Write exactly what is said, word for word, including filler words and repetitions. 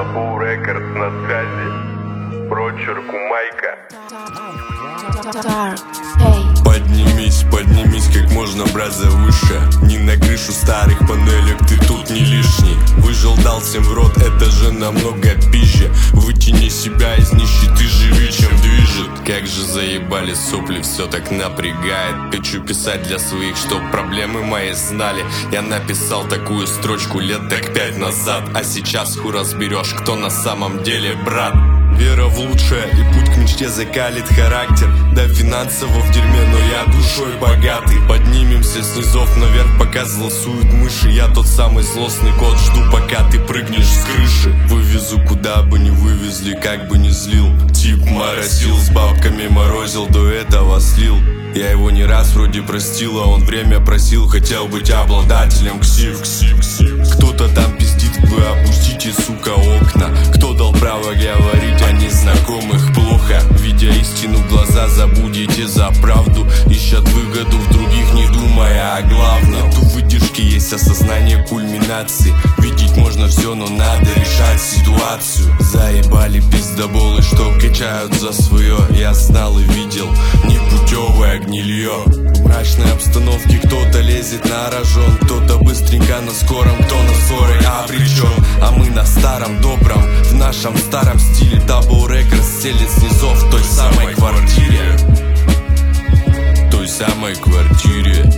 Табу Рекордс на связи. Прочерк у Майка. Поднимись, поднимись как можно, брат, завыше. Не на крышу старых панелек, ты тут не лишний. Выжил, дал всем в рот, это же намного пища. Вытяни себя из нищеты, живи, чем движет. Как же заебали сопли, все так напрягает. Хочу писать для своих, чтоб проблемы мои знали. Я написал такую строчку лет так пять назад, а сейчас хуй разберешь, кто на самом деле брат. Вера в лучшее и путь к мечте закалит характер. Да, финансово в дерьме, но я душой богатый. Поднимемся с низов наверх, пока злосуют мыши. Я тот самый злостный кот, жду, пока ты прыгнешь с крыши. Вывезу, куда бы не вывезли, как бы не злил. Тип моросил, с бабками морозил, до этого слил. Я его не раз вроде простил, а он время просил. Хотел быть обладателем ксив, ксив, ксив. Кто-то там пиздит, вы опустите, сука, окна. Кто дал право говорить о незнакомых плохо? Видя истину в глаза, забудете за правду. Ищут выгоду в других, не думая о главном. Нету выдержки, есть осознание кульминации. Видеть можно все, но надо решать ситуацию. Заебали пиздоболы, что качают за свое. Я знал и видел непутевое гнилье. В мрачной обстановке кто-то лезет на рожон, кто-то быстренько на скором, кто на скорой обречен. А мы на старом добром, в нашем старом стиле. Табу Рекордс стелит снизов в той самой квартире. Той самой квартире.